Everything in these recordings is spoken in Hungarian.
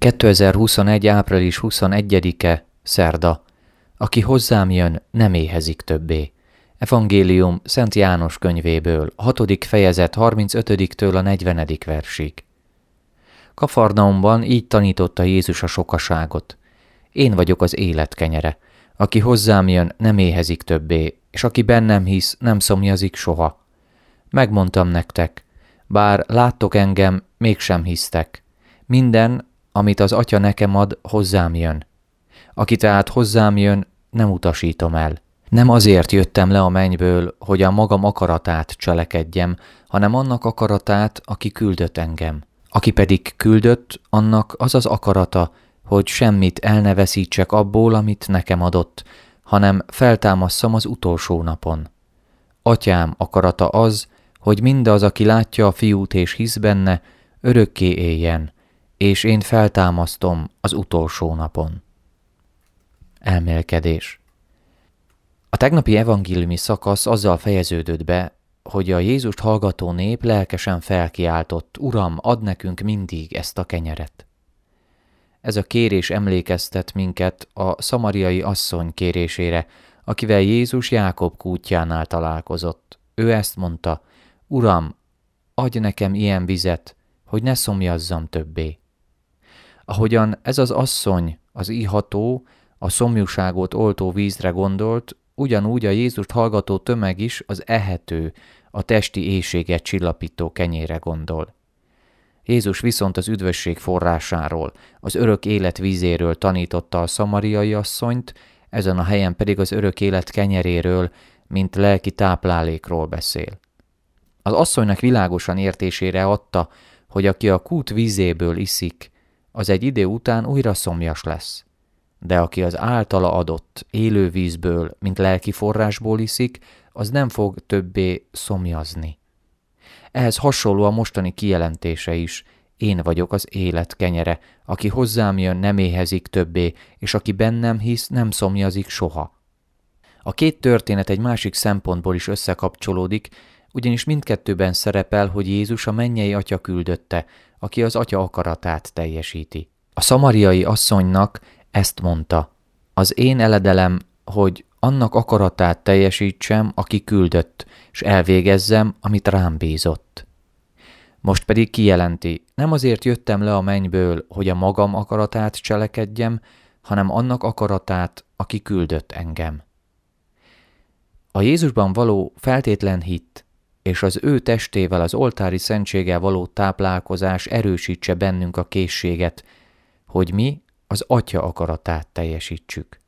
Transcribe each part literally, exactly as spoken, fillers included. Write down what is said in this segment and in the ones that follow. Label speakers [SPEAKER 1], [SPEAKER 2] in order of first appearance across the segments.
[SPEAKER 1] kétezer-huszonegy. április huszonegyedike. Szerda. Aki hozzám jön, nem éhezik többé. Evangélium Szent János könyvéből, hatodik fejezet harmincötödiktől a negyvenedik versig. Kafarnaumban így tanította Jézus a sokaságot. Én vagyok az élet kenyere. Aki hozzám jön, nem éhezik többé, és aki bennem hisz, nem szomjazik soha. Megmondtam nektek, bár láttok engem, mégsem hisztek. Minden, amit az Atya nekem ad, hozzám jön. Aki tehát hozzám jön, nem utasítom el. Nem azért jöttem le a mennyből, hogy a magam akaratát cselekedjem, hanem annak akaratát, aki küldött engem. Aki pedig küldött, annak az az akarata, hogy semmit el ne veszítsek abból, amit nekem adott, hanem feltámasszam az utolsó napon. Atyám akarata az, hogy mindaz, aki látja a fiút és hisz benne, örökké éljen, és én feltámasztom az utolsó napon. Elmélkedés. A tegnapi evangéliumi szakasz azzal fejeződött be, hogy a Jézust hallgató nép lelkesen felkiáltott: Uram, add nekünk mindig ezt a kenyeret. Ez a kérés emlékeztet minket a szamariai asszony kérésére, akivel Jézus Jákob kútjánál találkozott. Ő ezt mondta: Uram, adj nekem ilyen vizet, hogy ne szomjazzam többé. Ahogyan ez az asszony az iható, a szomjúságot oltó vízre gondolt, ugyanúgy a Jézust hallgató tömeg is az ehető, a testi éhséget csillapító kenyérre gondol. Jézus viszont az üdvösség forrásáról, az örök élet vízéről tanította a szamariai asszonyt, ezen a helyen pedig az örök élet kenyeréről, mint lelki táplálékról beszél. Az asszonynak világosan értésére adta, hogy aki a kút vízéből iszik, az egy idő után újra szomjas lesz. De aki az általa adott élő vízből, mint lelki forrásból iszik, az nem fog többé szomjazni. Ehhez hasonló a mostani kijelentése is: én vagyok az élet kenyere, aki hozzám jön, nem éhezik többé, és aki bennem hisz, nem szomjazik soha. A két történet egy másik szempontból is összekapcsolódik, ugyanis mindkettőben szerepel, hogy Jézus a mennyei Atya küldötte, aki az Atya akaratát teljesíti. A szamariai asszonynak ezt mondta: az én eledelem, hogy annak akaratát teljesítsem, aki küldött, és elvégezzem, amit rám bízott. Most pedig kijelenti: nem azért jöttem le a mennyből, hogy a magam akaratát cselekedjem, hanem annak akaratát, aki küldött engem. A Jézusban való feltétlen hit és az ő testével, az oltári szentséggel való táplálkozás erősítse bennünk a készséget, hogy mi az Atya akaratát teljesítsük.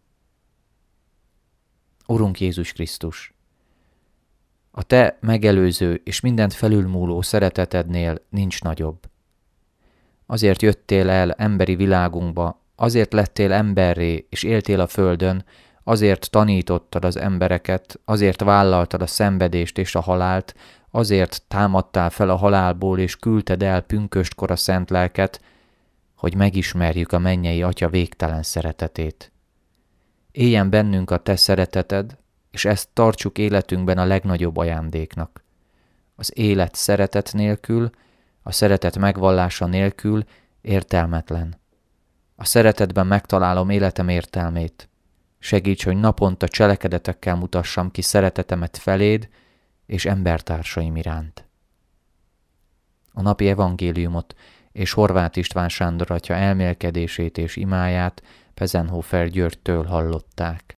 [SPEAKER 1] Urunk Jézus Krisztus, a Te megelőző és mindent felülmúló szeretetednél nincs nagyobb. Azért jöttél el emberi világunkba, azért lettél emberré és éltél a földön, azért tanítottad az embereket, azért vállaltad a szenvedést és a halált, azért támadtál fel a halálból és küldted el pünköstkor a szent lelket, hogy megismerjük a mennyei Atya végtelen szeretetét. Éljen bennünk a Te szereteted, és ezt tartsuk életünkben a legnagyobb ajándéknak. Az élet szeretet nélkül, a szeretet megvallása nélkül értelmetlen. A szeretetben megtalálom életem értelmét. Segíts, hogy naponta cselekedetekkel mutassam ki szeretetemet feléd és embertársaim iránt. A napi evangéliumot és Horváth István Sándor atya elmélkedését és imáját Pezenhofer Györgytől hallották.